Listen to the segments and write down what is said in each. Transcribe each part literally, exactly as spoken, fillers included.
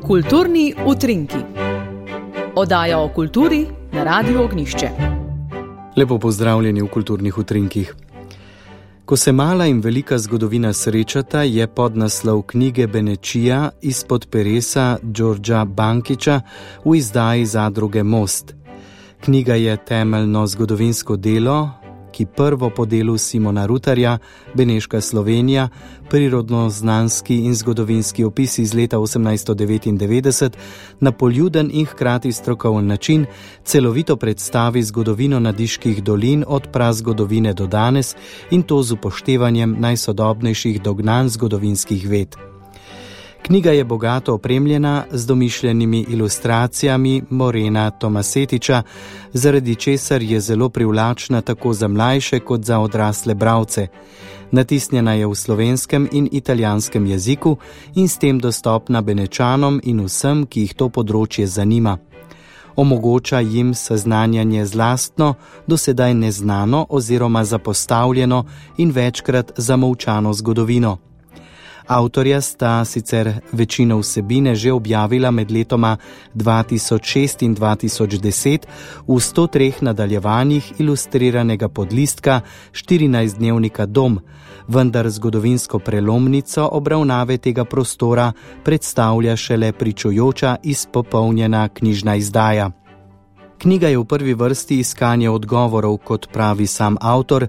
Kulturni utrinki. Oddaja o kulturi na Radiu Ognjišče. Lepo pozdravljeni v Kulturnih utrinkih. Ko se mala in velika zgodovina srečata, je podnaslov knjige Benečija izpod peresa Đorđa Bankića v izdaji zadruge Most. Knjiga je temeljno zgodovinsko delo, ki prvo po delu Simona Rutarja, Beneška Slovenija, prirodno-znanski in zgodovinski opis iz leta osemnajststo devetindevetdeset na poljuden in hkrati strokoven način celovito predstavi zgodovino Nadiških dolin od prazgodovine do danes in to z upoštevanjem najsodobnejših dognanj zgodovinskih ved. Knjiga je bogato opremljena z domišljenimi ilustracijami Morena Tomasetiča, zaradi česar je zelo privlačna tako za mlajše kot za odrasle bralce. Natisnjena je v slovenskem in italijanskem jeziku in s tem dostopna Benečanom in vsem, ki jih to področje zanima. Omogoča jim seznanjanje z lastno, dosedaj neznano oziroma zapostavljeno in večkrat zamolčano zgodovino. Avtorja sta sicer večino vsebine že objavila med letoma dva tisoč šest in dva tisoč deset v sto treh nadaljevanjih ilustriranega podlistka štirinajstdnevnika Dom, vendar zgodovinsko prelomnico obravnave tega prostora predstavlja šele pričujoča izpopolnjena knjižna izdaja. Knjiga je v prvi vrsti iskanje odgovorov, kot pravi sam avtor,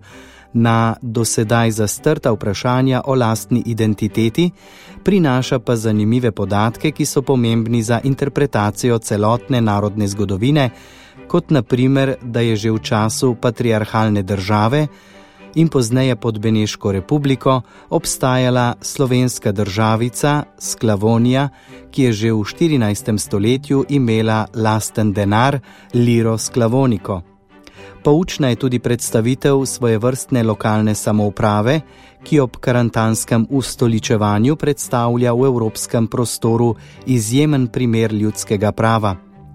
na dosedaj zastrta vprašanja o lastni identiteti, prinaša pa zanimive podatke, ki so pomembni za interpretacijo celotne narodne zgodovine, kot na primer, da je že v času patriarhalne države in pozneje pod Beneško republiko obstajala slovenska državica Sklavonija, ki je že v štirinajstem stoletju imela lasten denar, liro sklavoniko. Poučna je tudi predstavitev svojevrstne lokalne samouprave, ki ob karantanskem ustoličevanju predstavlja v evropskem prostoru izjemen primer ljudskega prava.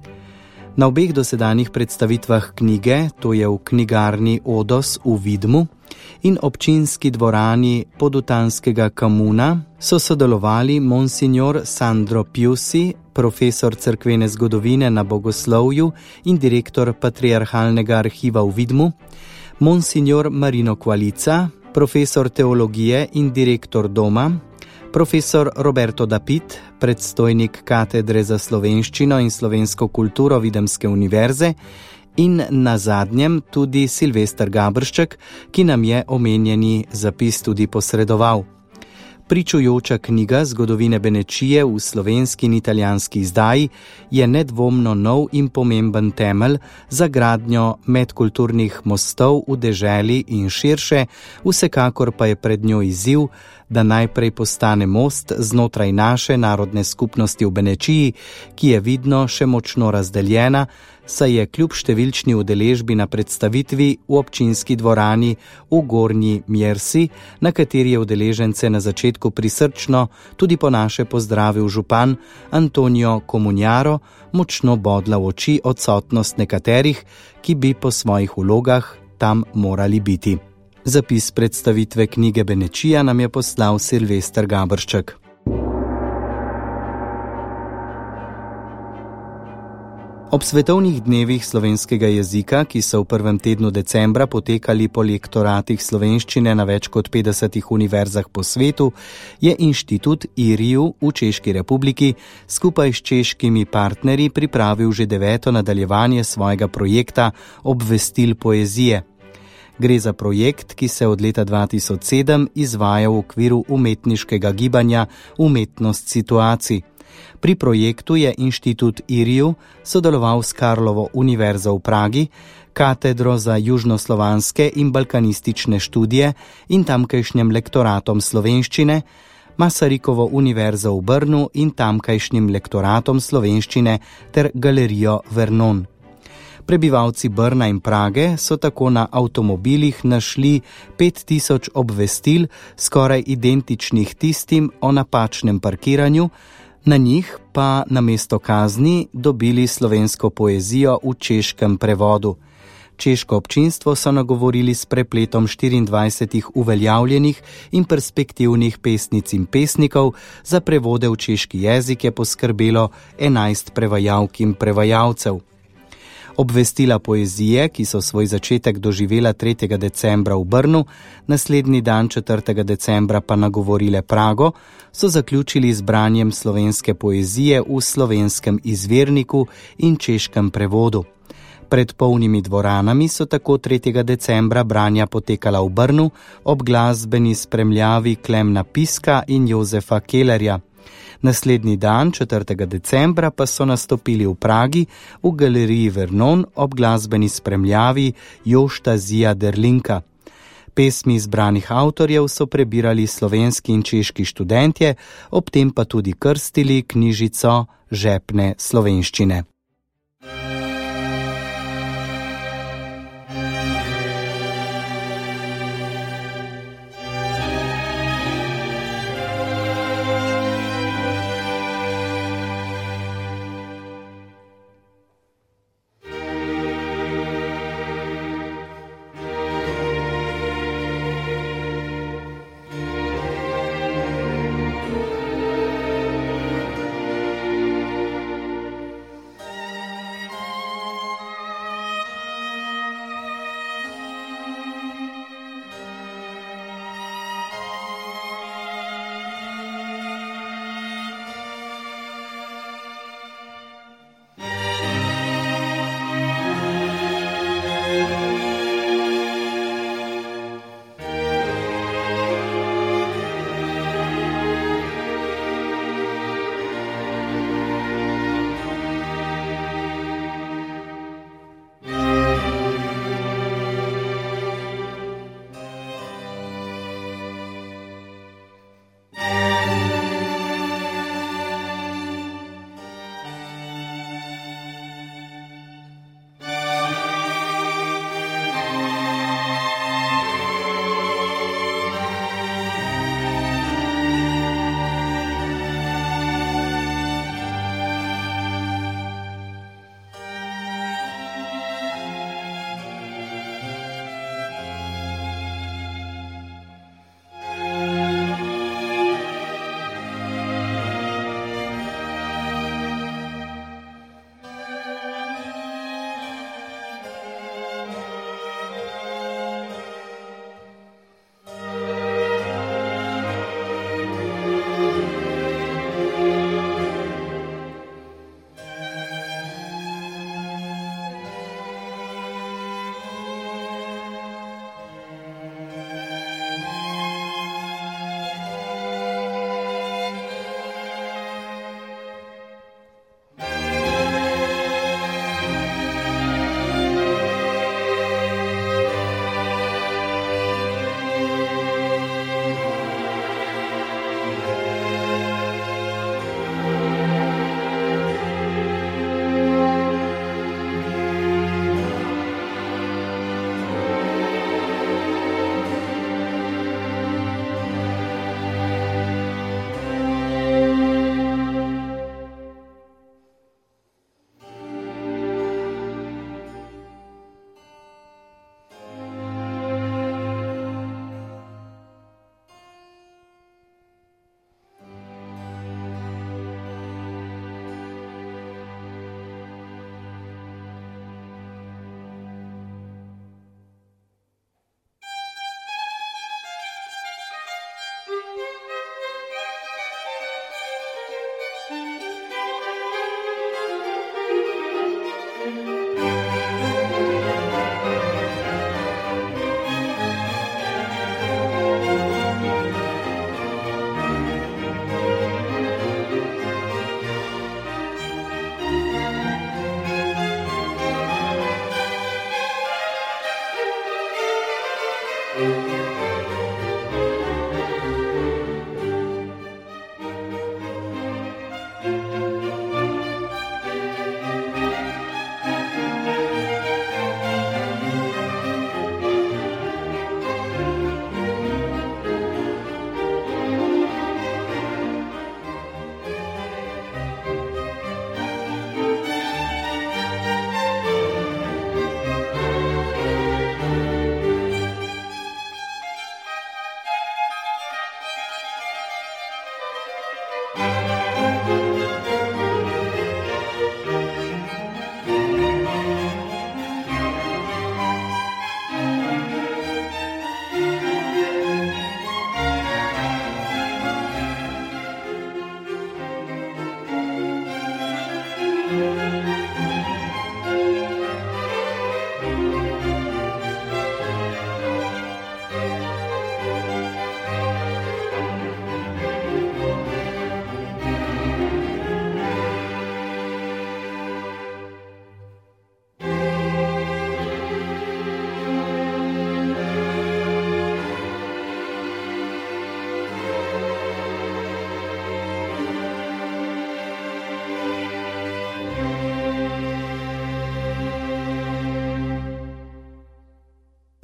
Na obeh dosedanjih predstavitvah knjige, to je v knjigarni Odos v Vidmu in občinski dvorani Podutanskega Kamuna, so sodelovali monsignor Sandro Piusi, profesor cerkvene zgodovine na Bogoslovju in direktor Patriarhalnega arhiva v Vidmu, monsignor Marino Kvalica, profesor teologije in direktor Doma, profesor Roberto Dapit, predstojnik katedre za slovenščino in slovensko kulturo Videmske univerze in na zadnjem tudi Silvester Gabršček, ki nam je omenjeni zapis tudi posredoval. Pričujoča knjiga zgodovine Benečije v slovenski in italijanski izdaji je nedvomno nov in pomemben temelj za gradnjo medkulturnih mostov v deželi in širše, vsekakor pa je pred njo izziv, da najprej postane most znotraj naše narodne skupnosti v Benečiji, ki je vidno še močno razdeljena, saj je kljub številčni udeležbi na predstavitvi v občinski dvorani v Gornji Mjersi, na kateri je udeležence na začetku prisrčno tudi po naše pozdravil župan Antonio Comunjaro, močno bodla v oči odsotnost nekaterih, ki bi po svojih vlogah tam morali biti. Zapis predstavitve knjige Benečija nam je poslal Silvester Gabršček. Ob svetovnih dnevih slovenskega jezika, ki so v prvem tednu decembra potekali po lektoratih slovenščine na več kot petdesetih univerzah po svetu, je inštitut I R I U v Češki republiki skupaj s češkimi partnerji pripravil že deveto nadaljevanje svojega projekta Obvestil poezije. Gre za projekt, ki se od leta dva tisoč sedem izvaja v okviru umetniškega gibanja Umetnost situacij. Pri projektu je inštitut I R I U sodeloval s Karlovo univerzo v Pragi, katedro za južnoslovanske in balkanistične študije in tamkajšnjem lektoratom slovenščine, Masarikovo univerzo v Brnu in tamkajšnjim lektoratom slovenščine ter galerijo Vernon. Prebivalci Brna in Prage so tako na avtomobilih našli pet tisoč obvestil, skoraj identičnih tistim o napačnem parkiranju, na njih pa namesto kazni dobili slovensko poezijo v češkem prevodu. Češko občinstvo so nagovorili s prepletom štiriindvajsetih uveljavljenih in perspektivnih pesnic in pesnikov, za prevode v češki jezik je poskrbelo enajst prevajalk in prevajalcev. Obvestila poezije, ki so svoj začetek doživela tretjega decembra v Brnu, naslednji dan četrtega decembra pa nagovorile Prago, so zaključili z branjem slovenske poezije v slovenskem izvirniku in češkem prevodu. Pred polnimi dvoranami so tako tretjega decembra branja potekala v Brnu ob glasbeni spremljavi Klemna Piska in Jozefa Kellerja. Naslednji dan, četrtega decembra, pa so nastopili v Pragi v galeriji Vernon ob glasbeni spremljavi Jošta Zija-Derlinka. Pesmi izbranih avtorjev so prebirali slovenski in češki študentje, ob tem pa tudi krstili knjižico žepne slovenščine.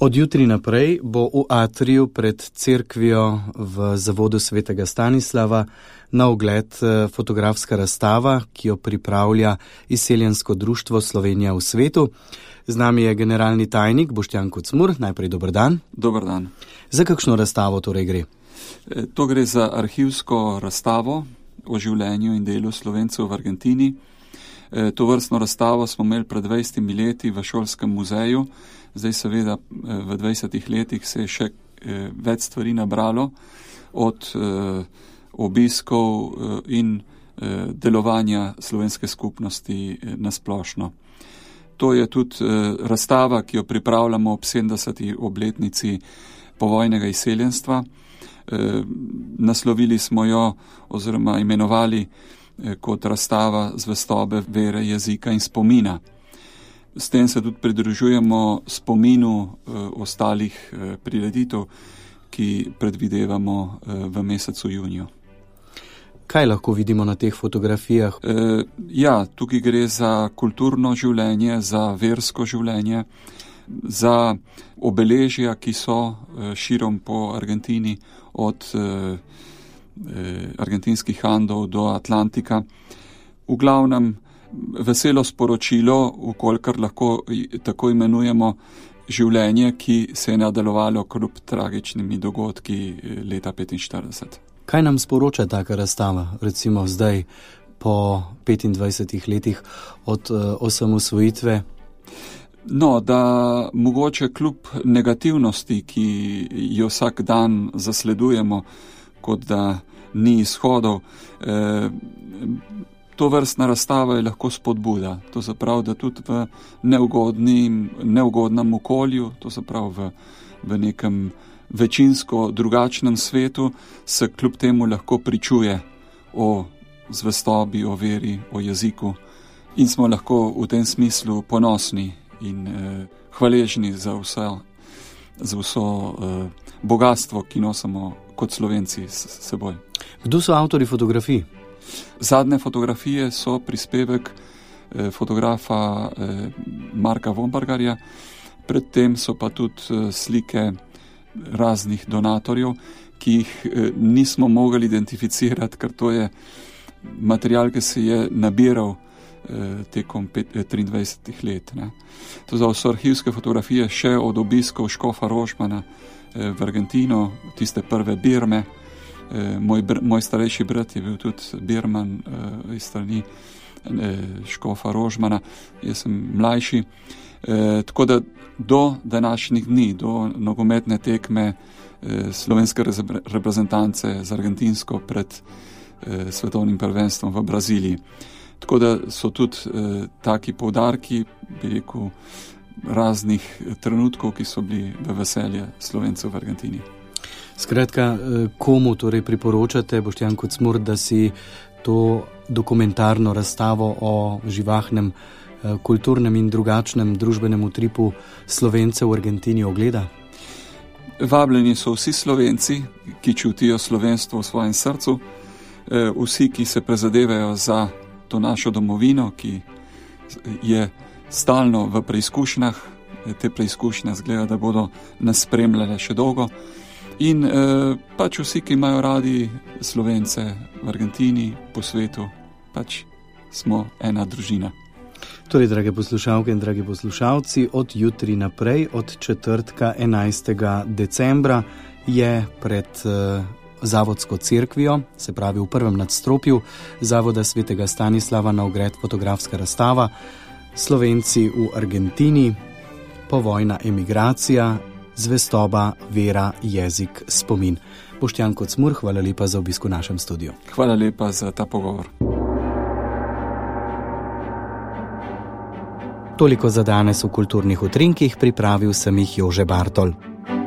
Od jutri naprej bo v atriju pred cerkvijo v zavodu svetega Stanislava na ogled fotografska razstava, ki jo pripravlja Izseljensko društvo Slovenija v svetu. Z nami je generalni tajnik Boštjan Kocmur. Najprej dober dan. Dober dan. Za kakšno razstavo torej gre? To gre za arhivsko razstavo o življenju in delu Slovencev v Argentini. To vrstno razstavo smo imeli pred dvajsetimi leti v šolskem muzeju. Zdaj seveda v dvajsetih letih se je še več stvari nabralo, od obiskov in delovanja slovenske skupnosti nasplošno. To je tudi razstava, ki jo pripravljamo ob sedemdeseti obletnici povojnega izseljenstva. Naslovili smo jo oziroma imenovali kot razstava zvestobe, vere, jezika in spomina. S tem se tudi pridružujemo spominu eh, ostalih eh, prireditev, ki predvidevamo eh, v mesecu juniju. Kaj lahko vidimo na teh fotografijah? Eh, ja, tukaj gre za kulturno življenje, za versko življenje, za obeležja, ki so eh, širom po Argentini, od eh, eh, argentinskih Andov do Atlantika. V glavnem veselo sporočilo, vkolikor lahko tako imenujemo, življenje, ki se je nadaljevalo kljub tragičnimi dogodki leta petinštirideset. Kaj nam sporoča taka razstava, recimo zdaj po petindvajsetih letih od uh, osamosvojitve? No, da mogoče kljub negativnosti, ki jo vsak dan zasledujemo, kot da ni izhodov, eh, to vrstna razstava je lahko spodbuda. To se pravi, da tudi v neugodnim, neugodnem okolju, to se pravi v, v nekem večinsko drugačnem svetu, se kljub temu lahko pričuje o zvestobi, o veri, o jeziku in smo lahko v tem smislu ponosni in eh, hvaležni za vse, za vso eh, bogatstvo, ki nosimo kot Slovenci s seboj. Kdo so avtorji fotografij? Zadnje fotografije so prispevek eh, fotografa eh, Marka Vombargarja, predtem so pa tudi eh, slike raznih donatorjev, ki jih eh, nismo mogli identificirati, ker to je material, ki se je nabiral eh, tekom pet, eh, triindvajsetih let. Ne. To so arhivske fotografije še od obiskov škofa Rožmana eh, v Argentino, tiste prve Birme. Moj, br- moj starejši brat je bil tudi birman uh, iz strani uh, škofa Rožmana, jaz sem mlajši. Uh, tako da do današnjih dni, do nogometne tekme uh, slovenske reprezentance z argentinsko pred uh, svetovnim prvenstvom v Braziliji. Tako da so tudi uh, taki poudarki, bi rekel, raznih trenutkov, ki so bili v veselje Slovencev v Argentini. Skratka, komu torej priporočate, Boštjan Kocmur, da si to dokumentarno razstavo o živahnem, kulturnem in drugačnem družbenem utripu Slovencev v Argentini ogleda? Vabljeni so vsi Slovenci, ki čutijo slovenstvo v svojem srcu, vsi, ki se prizadevajo za to našo domovino, ki je stalno v preizkušnjah, te preizkušnje zgleda, da bodo nas spremljale še dolgo. In eh, pač vsi, ki imajo radi Slovence v Argentini, po svetu, pač smo ena družina. Torej, drage poslušalke in dragi poslušalci, od jutri naprej, od četrtka enajstega decembra, je pred eh, Zavodsko cerkvijo, se pravi v prvem nadstropju Zavoda svetega Stanislava, na ogled fotografska razstava Slovenci v Argentini, povojna emigracija, zvestoba, vera, jezik, spomin. Boštjan Kocmur, hvala lepa za obisk v našem studiu. Hvala lepa za ta pogovor. Toliko za danes v Kulturnih utrinkih, pripravil sem jih Jože Bartol.